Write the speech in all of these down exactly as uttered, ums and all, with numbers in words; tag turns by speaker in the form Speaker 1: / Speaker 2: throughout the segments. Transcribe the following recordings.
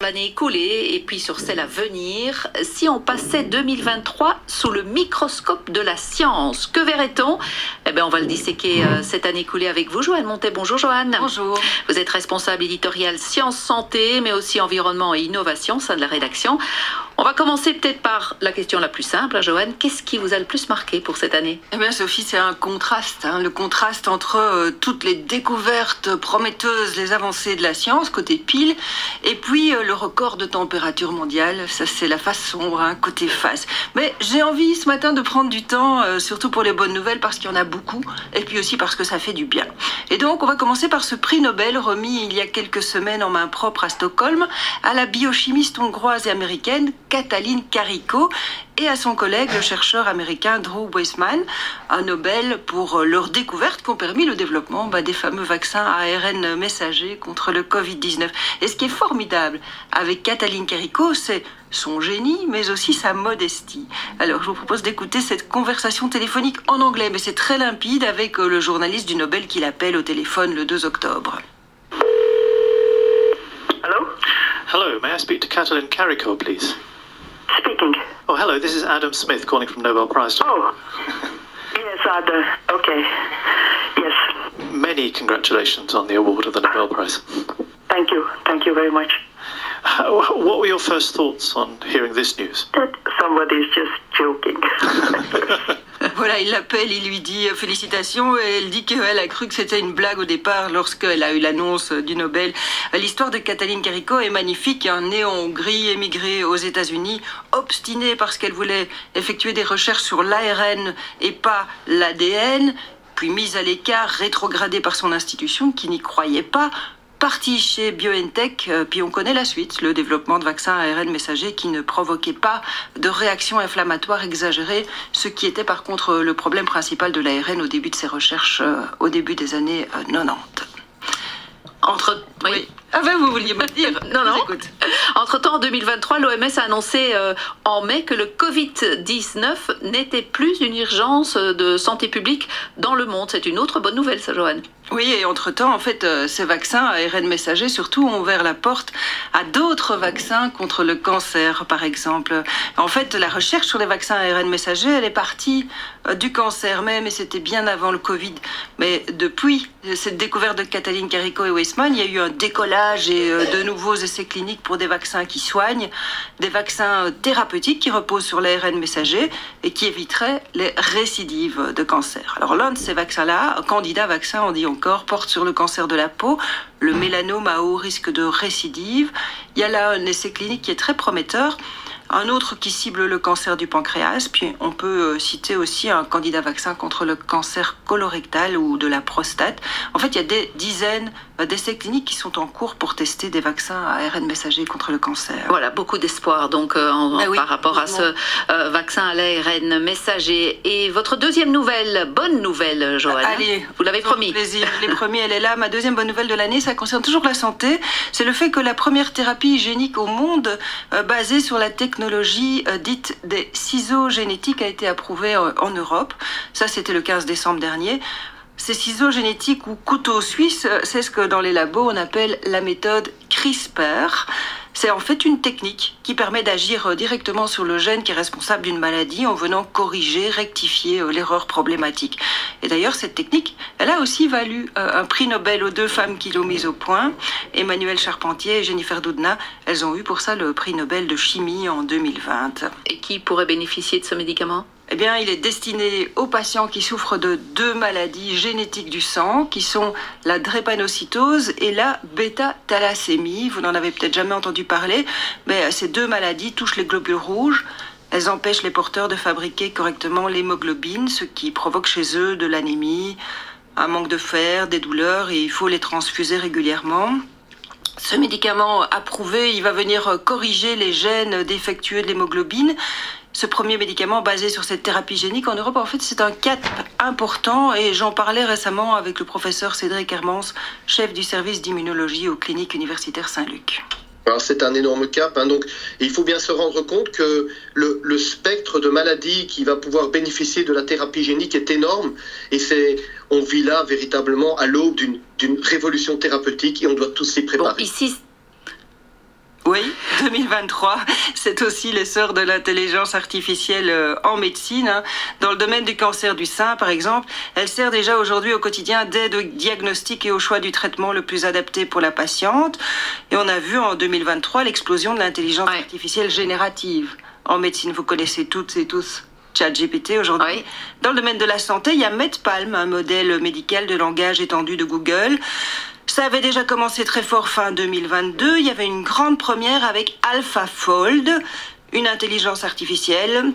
Speaker 1: l'année écoulée et puis sur celle à venir. Si on passait deux mille vingt-trois sous le microscope de la science, que verrait-on? Eh bien, on va le disséquer euh, cette année écoulée avec vous, Joanne Montet. Bonjour, Joanne.
Speaker 2: Bonjour.
Speaker 1: Vous êtes responsable éditorial Sciences Santé, mais aussi Environnement et Innovation au sein de la rédaction. On va commencer peut-être par la question la plus simple, hein, Joanne. Qu'est-ce qui vous a le plus marqué pour cette année?
Speaker 2: Eh bien, Sophie, c'est un contraste. Hein, le contraste entre euh, toutes les découvertes prometteuses, les avancées de la science, côté pile, et puis euh, le record de température mondiale. Ça, c'est la face sombre, hein, côté face. Mais j'ai envie ce matin de prendre du temps, euh, surtout pour les bonnes nouvelles, parce qu'il y en a beaucoup, et puis aussi parce que ça fait du bien. Et donc, on va commencer par ce prix Nobel remis il y a quelques semaines en main propre à Stockholm à la biochimiste hongroise et américaine Katalin Karikó et à son collègue, le chercheur américain Drew Weissman, un Nobel pour leurs découvertes qui ont permis le développement bah, des fameux vaccins à A R N messagers contre le covid dix-neuf. Et ce qui est formidable avec Katalin Karikó, c'est son génie, mais aussi sa modestie. Alors, je vous propose d'écouter cette conversation téléphonique en anglais, mais c'est très limpide avec le journaliste du Nobel qui l'appelle au téléphone le deux octobre.
Speaker 3: Hello?
Speaker 4: Hello, may I speak to Katalin Karikó, please?
Speaker 3: Speaking.
Speaker 4: Oh, hello, this is Adam Smith calling from Nobel Prize.
Speaker 3: Oh. Yes, Ada. Okay. Yes.
Speaker 4: Many congratulations on the award of the Nobel Prize.
Speaker 3: Thank you. Thank you very much.
Speaker 4: Uh, what were your first thoughts on hearing this news?
Speaker 3: That somebody is just joking.
Speaker 2: Voilà, il l'appelle, il lui dit félicitations et elle dit qu'elle a cru que c'était une blague au départ lorsqu'elle a eu l'annonce du Nobel. L'histoire de Katalin Karikó est magnifique, hein, née en Hongrie, émigrée aux États-Unis, obstinée parce qu'elle voulait effectuer des recherches sur l'A R N et pas l'A D N, puis mise à l'écart, rétrogradée par son institution qui n'y croyait pas. Parti chez BioNTech, euh, puis on connaît la suite, le développement de vaccins à A R N messagers qui ne provoquaient pas de réactions inflammatoires exagérées, ce qui était par contre le problème principal de l'A R N au début de ses recherches, euh, au début des années euh, quatre-vingt-dix.
Speaker 1: Entre... Oui.
Speaker 2: Oui. Ah ben vous vouliez me dire?
Speaker 1: Non, non.
Speaker 2: Écoute.
Speaker 1: Entre-temps, en deux mille vingt-trois, l'O M S a annoncé euh, en mai que le covid dix-neuf n'était plus une urgence de santé publique dans le monde. C'est une autre bonne nouvelle, ça, Joanne.
Speaker 2: Oui, et entre-temps, en fait, euh, ces vaccins à A R N messagers, surtout, ont ouvert la porte à d'autres vaccins contre le cancer, par exemple. En fait, la recherche sur les vaccins à A R N messagers, elle est partie euh, du cancer même, et c'était bien avant le Covid. Mais depuis cette découverte de Katalin Karikó et Weissman, il y a eu un décollage et euh, de nouveaux essais cliniques pour des vaccins qui soignent, des vaccins euh, thérapeutiques qui reposent sur l'A R N messager et qui éviteraient les récidives de cancer. Alors l'un de ces vaccins-là, un candidat vaccin, on dit on corps porte sur le cancer de la peau, le mélanome à haut risque de récidive. Il y a là un essai clinique qui est très prometteur, un autre qui cible le cancer du pancréas, puis on peut citer aussi un candidat vaccin contre le cancer colorectal ou de la prostate. En fait, il y a des dizaines d'essais cliniques qui sont en cours pour tester des vaccins à A R N messagers contre le cancer.
Speaker 1: Voilà, beaucoup d'espoir donc euh, en,
Speaker 2: Ben oui,
Speaker 1: par rapport à
Speaker 2: vraiment.
Speaker 1: ce euh, vaccin à l'A R N messager. Et votre deuxième nouvelle, bonne nouvelle, Joanne.
Speaker 2: Allez,
Speaker 1: vous l'avez promis.
Speaker 2: Plaisir. Les premiers, elle est là. Ma deuxième bonne nouvelle de l'année, ça concerne toujours la santé. C'est le fait que la première thérapie hygiénique au monde, euh, basée sur la technologie euh, dite des ciseaux génétiques, a été approuvée euh, en Europe. Ça, c'était le quinze décembre dernier. Ces ciseaux génétiques ou couteaux suisses, c'est ce que dans les labos on appelle la méthode CRISPR. C'est en fait une technique qui permet d'agir directement sur le gène qui est responsable d'une maladie en venant corriger, rectifier l'erreur problématique. Et d'ailleurs, cette technique, elle a aussi valu un prix Nobel aux deux femmes qui l'ont mise au point. Emmanuelle Charpentier et Jennifer Doudna, elles ont eu pour ça le prix Nobel de chimie en deux mille vingt.
Speaker 1: Et qui pourrait bénéficier de ce médicament ?
Speaker 2: Eh bien, il est destiné aux patients qui souffrent de deux maladies génétiques du sang, qui sont la drépanocytose et la bêta-thalassémie. Vous n'en avez peut-être jamais entendu parler, mais ces deux maladies touchent les globules rouges. Elles empêchent les porteurs de fabriquer correctement l'hémoglobine, ce qui provoque chez eux de l'anémie, un manque de fer, des douleurs, et il faut les transfuser régulièrement. Ce médicament approuvé, il va venir corriger les gènes défectueux de l'hémoglobine. Ce premier médicament basé sur cette thérapie génique en Europe, en fait, c'est un cap important et j'en parlais récemment avec le professeur Cédric Hermans, chef du service d'immunologie aux cliniques universitaires Saint-Luc.
Speaker 5: Alors c'est un énorme cap, hein, donc il faut bien se rendre compte que le, le spectre de maladies qui va pouvoir bénéficier de la thérapie génique est énorme et c'est, on vit là véritablement à l'aube d'une, d'une révolution thérapeutique et on doit tous s'y préparer.
Speaker 1: Bon, ici...
Speaker 2: Oui, deux mille vingt-trois, c'est aussi l'essor de l'intelligence artificielle en médecine. Dans le domaine du cancer du sein, par exemple, elle sert déjà aujourd'hui au quotidien d'aide au diagnostic et au choix du traitement le plus adapté pour la patiente. Et on a vu en deux mille vingt-trois l'explosion de l'intelligence
Speaker 1: ouais.
Speaker 2: artificielle générative. En médecine, vous connaissez toutes et tous ChatGPT aujourd'hui.
Speaker 1: Oui.
Speaker 2: Dans le domaine de la santé, il y a MedPalm, un modèle médical de langage étendu de Google. Ça avait déjà commencé très fort fin deux mille vingt-deux. Il y avait une grande première avec AlphaFold, une intelligence artificielle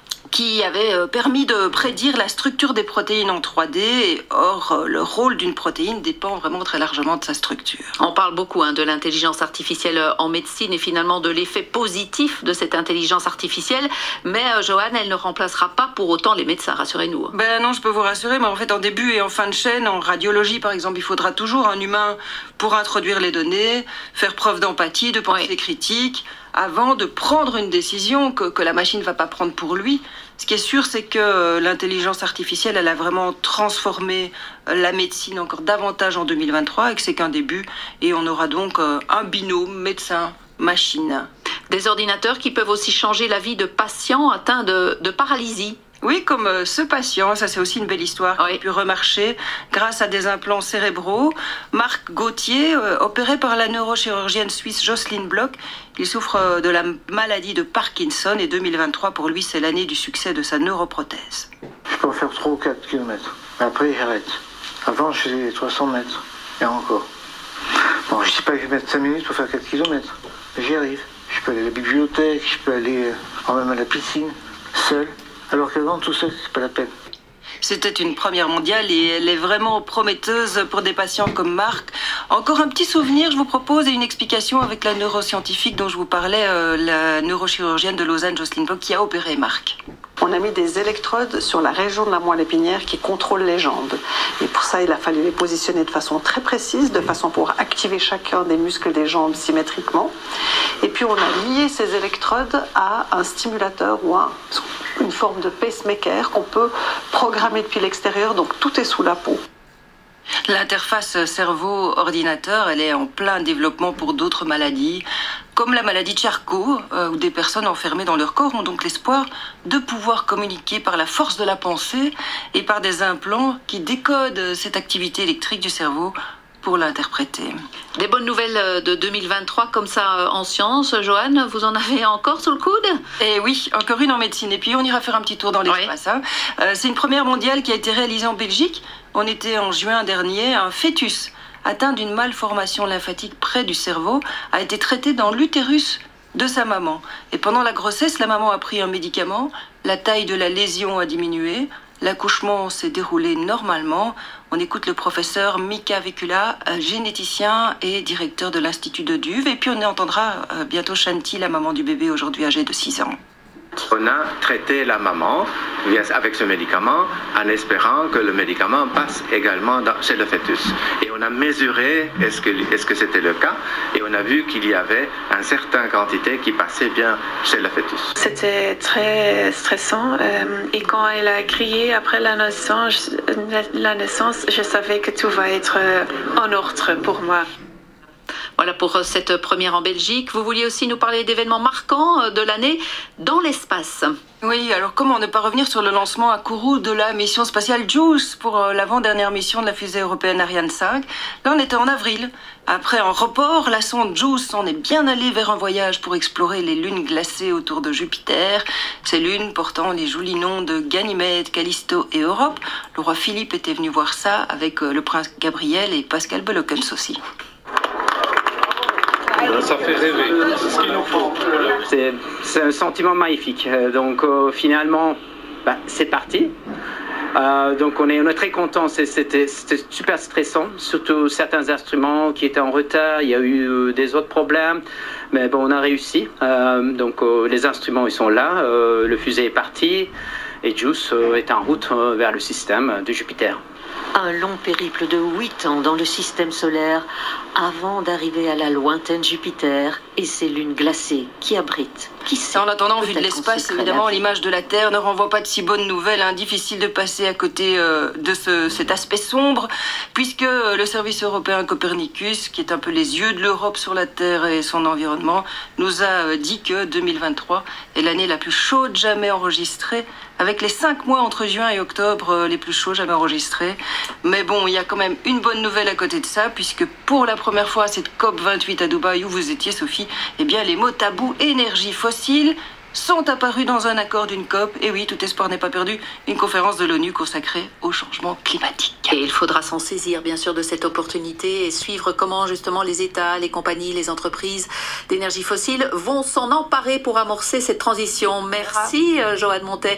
Speaker 2: qui avait permis de prédire la structure des protéines en trois D. Or, le rôle d'une protéine dépend vraiment très largement de sa structure.
Speaker 1: On parle beaucoup hein, de l'intelligence artificielle en médecine et finalement de l'effet positif de cette intelligence artificielle. Mais euh, Joanne, elle ne remplacera pas pour autant les médecins, rassurez-nous.
Speaker 2: Ben non, je peux vous rassurer, mais en fait, en début et en fin de chaîne, en radiologie par exemple, il faudra toujours un humain pour introduire les données, faire preuve d'empathie, de pensée oui. critique, avant de prendre une décision que, que la machine ne va pas prendre pour lui. Ce qui est sûr, c'est que l'intelligence artificielle, elle a vraiment transformé la médecine encore davantage en deux mille vingt-trois et que c'est qu'un début. Et on aura donc un binôme médecin-machine.
Speaker 1: Des ordinateurs qui peuvent aussi changer la vie de patients atteints de, de paralysie.
Speaker 2: Oui, comme euh, ce patient, ça c'est aussi une belle histoire, oui. qui a pu remarcher grâce à des implants cérébraux. Marc Gauthier, euh, opéré par la neurochirurgienne suisse Jocelyne Bloch, il souffre euh, de la maladie de Parkinson et deux mille vingt-trois pour lui c'est l'année du succès de sa neuroprothèse.
Speaker 6: Je peux en faire trois ou quatre kilomètres, après j'arrête. Avant je faisais trois cents mètres, et encore. Bon, je ne dis pas que je vais mettre cinq minutes pour faire quatre kilomètres, mais j'y arrive. Je peux aller à la bibliothèque, je peux aller euh, même à la piscine, seul. Alors qu'avant, tout seul, c'est pas la peine.
Speaker 2: C'était une première mondiale et elle est vraiment prometteuse pour des patients comme Marc. Encore un petit souvenir, je vous propose, et une explication avec la neuroscientifique dont je vous parlais, euh, la neurochirurgienne de Lausanne, Jocelyne Bloch, qui a opéré Marc.
Speaker 7: On a mis des électrodes sur la région de la moelle épinière qui contrôle les jambes. Et pour ça, il a fallu les positionner de façon très précise, de façon pour activer chacun des muscles des jambes symétriquement. Et puis on a lié ces électrodes à un stimulateur ou un, une forme de pacemaker qu'on peut programmer depuis l'extérieur, donc tout est sous la peau.
Speaker 2: L'interface cerveau-ordinateur, elle est en plein développement pour d'autres maladies, comme la maladie de Charcot, euh, où des personnes enfermées dans leur corps ont donc l'espoir de pouvoir communiquer par la force de la pensée et par des implants qui décodent cette activité électrique du cerveau pour l'interpréter.
Speaker 1: Des bonnes nouvelles de deux mille vingt-trois comme ça en sciences. Joanne, vous en avez encore sous le coude?
Speaker 2: Eh oui, encore une en médecine. Et puis on ira faire un petit tour dans l'espace. Oui. Hein. Euh, c'est une première mondiale qui a été réalisée en Belgique. On était en juin dernier. Un fœtus atteint d'une malformation lymphatique près du cerveau a été traité dans l'utérus de sa maman. Et pendant la grossesse, la maman a pris un médicament. La taille de la lésion a diminué. L'accouchement s'est déroulé normalement. On écoute le professeur Mika Vekula, généticien et directeur de l'Institut de Duve. Et puis on entendra bientôt Shanti, la maman du bébé aujourd'hui âgée de six ans.
Speaker 8: On a traité la maman avec ce médicament en espérant que le médicament passe également dans, chez le fœtus. Et on a mesuré est-ce que, est-ce que c'était le cas et on a vu qu'il y avait une certaine quantité qui passait bien chez le fœtus.
Speaker 9: C'était très stressant euh, et quand elle a crié après la naissance, la naissance, je savais que tout va être en ordre pour moi.
Speaker 1: Voilà pour cette première en Belgique. Vous vouliez aussi nous parler d'événements marquants de l'année dans l'espace.
Speaker 2: Oui, alors comment ne pas revenir sur le lancement à Kourou de la mission spatiale JUICE pour l'avant-dernière mission de la fusée européenne Ariane cinq. Là, on était en avril. Après un report, la sonde JUICE s'en est bien allée vers un voyage pour explorer les lunes glacées autour de Jupiter. Ces lunes portant les jolis noms de Ganymède, Callisto et Europe. Le roi Philippe était venu voir ça avec le prince Gabriel et Pascal Belokens aussi.
Speaker 10: Ça fait rêver, c'est ce qu'il nous faut.
Speaker 11: C'est, c'est un sentiment magnifique. Donc euh, finalement, bah, c'est parti. Euh, donc on est, on est très contents. C'est, c'était, c'était super stressant, surtout certains instruments qui étaient en retard. Il y a eu euh, des autres problèmes, mais bon, on a réussi. Euh, donc euh, les instruments ils sont là, euh, le fusée est parti et JUICE euh, est en route euh, vers le système de Jupiter.
Speaker 12: Un long périple de huit ans dans le système solaire avant d'arriver à la lointaine Jupiter et ces lunes glacées qui abritent. Qui sait?
Speaker 2: En attendant, vu de
Speaker 12: Peut-être
Speaker 2: l'espace,
Speaker 12: qu'on se
Speaker 2: évidemment,
Speaker 12: crée la
Speaker 2: l'image de la Terre ne renvoie pas de si bonnes nouvelles. Hein. Difficile de passer à côté euh, de ce, cet aspect sombre, puisque euh, le service européen Copernicus, qui est un peu les yeux de l'Europe sur la Terre et son environnement, nous a euh, dit que deux mille vingt-trois est l'année la plus chaude jamais enregistrée, avec les cinq mois entre juin et octobre euh, les plus chauds jamais enregistrés. Mais bon, il y a quand même une bonne nouvelle à côté de ça, puisque pour la première fois à cette COP vingt-huit à Dubaï, où vous étiez, Sophie, eh bien, les mots tabous énergie fossile sont apparus dans un accord d'une COP. Et oui, tout espoir n'est pas perdu, une conférence de l'ONU consacrée au changement climatique.
Speaker 1: Et il faudra s'en saisir, bien sûr, de cette opportunité et suivre comment, justement, les États, les compagnies, les entreprises d'énergie fossile vont s'en emparer pour amorcer cette transition. Merci, euh, Joanne Montet.